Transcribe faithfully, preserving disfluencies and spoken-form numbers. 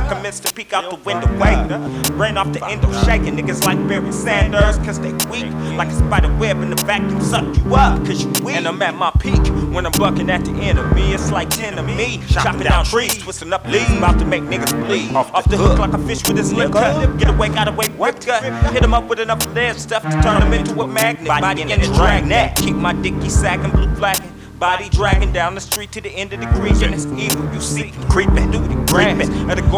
commence to peek out the window, wait. Rain off the endo, shaking niggas like Barry Sanders, cause they weak. Like a spider web in the vacuum, suck you up, cause you weak. And I'm at my peak when I'm bucking at the enemy. It's like ten of me, chopping down trees, twisting up leaves, about to make niggas bleed. Off, off the hook like a fish with his lip cut. Get away, got away, whip gut. Hit him up with enough lead stuff to turn him into a magnet. Body in his dragnet, keep my dicky sacking, blue flagging. Body dragging down the street to the end of the creek, and it's evil. You see, creeping, creeping.